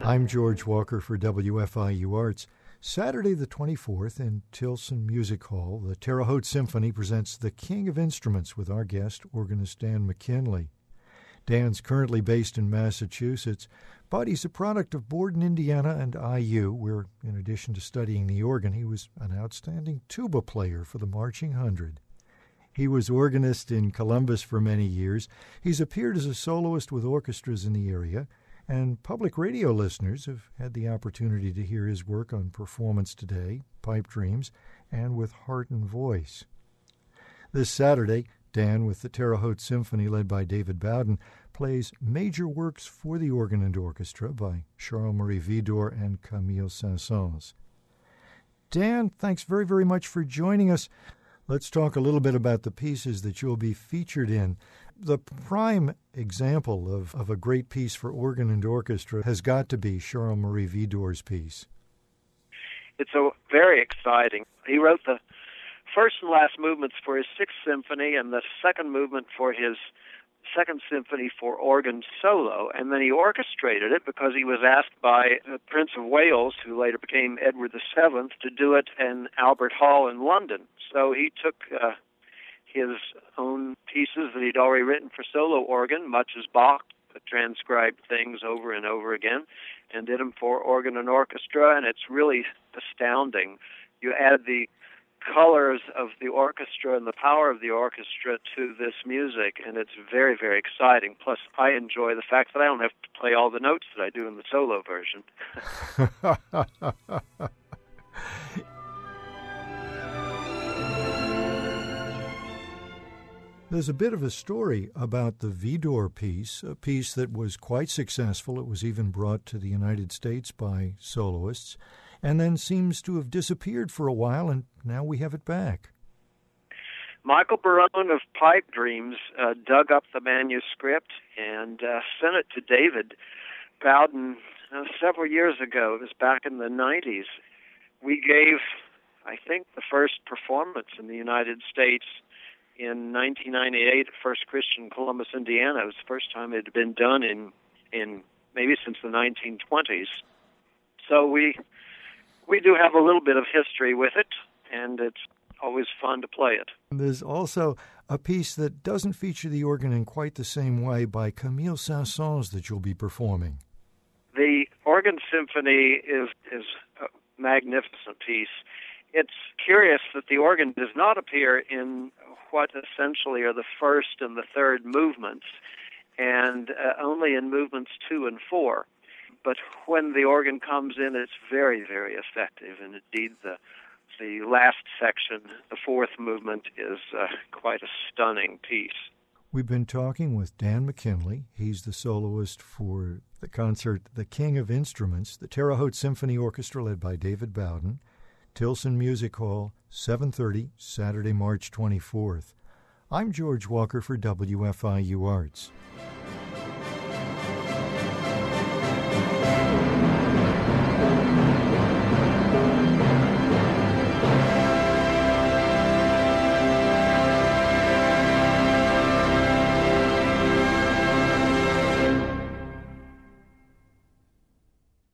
I'm George Walker for WFIU Arts. Saturday the 24th in Tilson Music Hall, the Terre Haute Symphony presents The King of Instruments with our guest, organist Dan McKinley. Dan's currently based in Massachusetts, but he's a product of Borden, Indiana, and IU, where, in addition to studying the organ, he was an outstanding tuba player for the Marching Hundred. He was organist in Columbus for many years. He's appeared as a soloist with orchestras in the area, and public radio listeners have had the opportunity to hear his work on Performance Today, Pipe Dreams, and with Heart and Voice. This Saturday, Dan, with the Terre Haute Symphony led by David Bowden, plays major works for the organ and orchestra by Charles-Marie Widor and Camille Saint-Saëns. Dan, thanks very, very much for joining us. Let's talk a little bit about the pieces that you'll be featured in. The prime example of a great piece for organ and orchestra has got to be Charles-Marie Widor's piece. It's very exciting. He wrote the first and last movements for his Sixth Symphony and the second movement for his Second Symphony for organ solo, and then he orchestrated it because he was asked by the Prince of Wales, who later became Edward VII, to do it in Albert Hall in London. So he took his own pieces that he'd already written for solo organ, much as Bach transcribed things over and over again, and did them for organ and orchestra, and it's really astounding. You add the colors of the orchestra and the power of the orchestra to this music, and it's very, very exciting. Plus, I enjoy the fact that I don't have to play all the notes that I do in the solo version. There's a bit of a story about the Widor piece, a piece that was quite successful. It was even brought to the United States by soloists, and then seems to have disappeared for a while, and now we have it back. Michael Barone of Pipe Dreams dug up the manuscript and sent it to David Bowden several years ago. It was back in the 90s. We gave, I think, the first performance in the United States in 1998 at First Christian Columbus, Indiana. It was the first time it had been done in maybe since the 1920s. So we do have a little bit of history with it, and it's always fun to play it. There's also a piece that doesn't feature the organ in quite the same way by Camille Saint-Saëns that you'll be performing. The Organ Symphony is a magnificent piece. It's curious that the organ does not appear in what essentially are the first and the third movements, and only in movements 2 and 4. But when the organ comes in, it's very, very effective. And indeed, the last section, the fourth movement, is quite a stunning piece. We've been talking with Dan McKinley. He's the soloist for the concert The King of Instruments, the Terre Haute Symphony Orchestra led by David Bowden, Tilson Music Hall, 7:30, Saturday, March 24th. I'm George Walker for WFIU Arts.